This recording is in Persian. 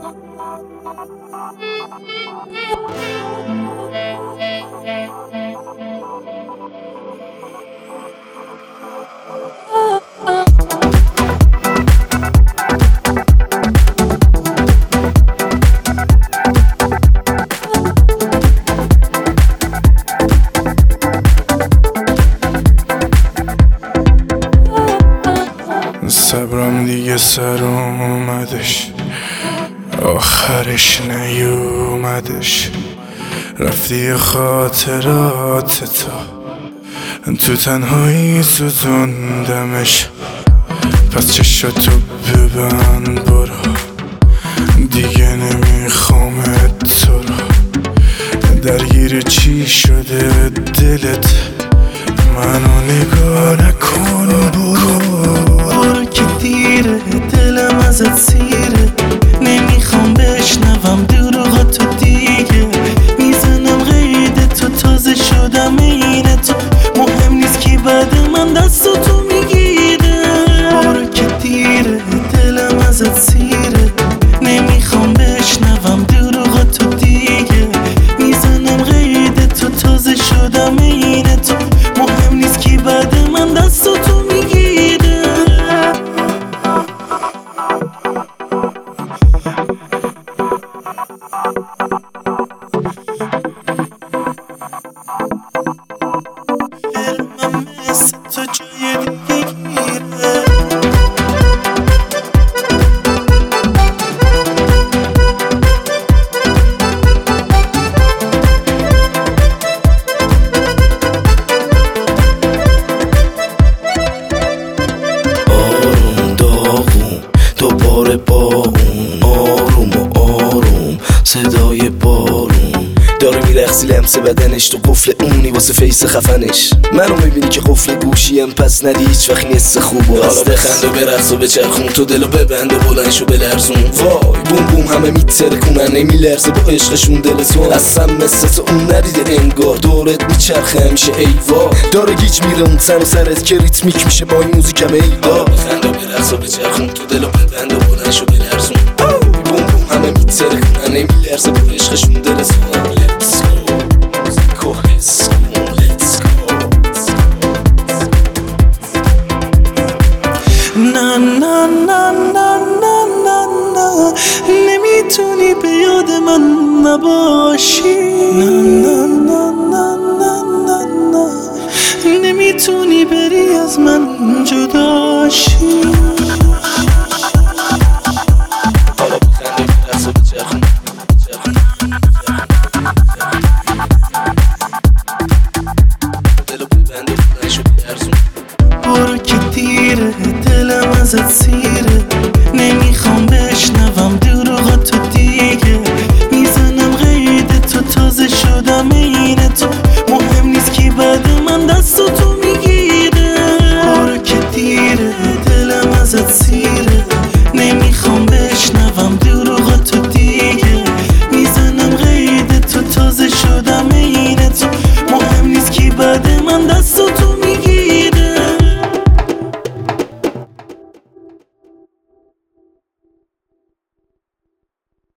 صبرم دیگه سر اومدش، آخرش نیومدش. رفتی خاطرات تو تنهایی سوزوندمش. پس چشاتو ببند برو، دیگه نمیخوامت تو رو. درگیر چی شده دلت؟ منو نگاه نکن برو که دیره، دلم ازت سیره، نمیخوام بشنوم دروغاتو دیگه. میزنم قید تو، تازه شدم عین تو، مهم نیست که بعد من دستاتو میگیره. برو که دیره، دلم ازت سیره، نمیخوام بشنوم دروغاتو دیگه. میزنم قید تو، تازه شدم عین تو، مهم نیست که بعد من دستاتو میگیره. من مثل تو جای دیگه گیره. آروم داغون دوباره با اون، آروم و آروم صدای بارون. داره میرقصی لمس بدنش تو قفل اونی واسه فیس خفنش. منو میبینی که قفل گوشیم، پس ندی هیچ وقت نیست خوب و حالا بخند و برقص و بچرخون، تو دلو ببند و بلندشو بلرزون. وای بوم بوم همه میترکونن، نمیلرزه با عشقشون دلتون. اصلا مثل تو اون ندیده انگار، دورت میچرخه همیشه ای وای. داره گیج میره اون تن و سرت که ریتمیک میشه با این موزیکم ای دا. بخند و برقص و بچرخون، تو دلو ببند و بلندشو بلرزون. بوم بوم همه میترکونن، نمیلرزه با عشقشون دلتون. نه نه نه نه نه نه نه، نمیتونی به یاد من نباشی. نه نه نه نه نه نه نه، نمیتونی بری از من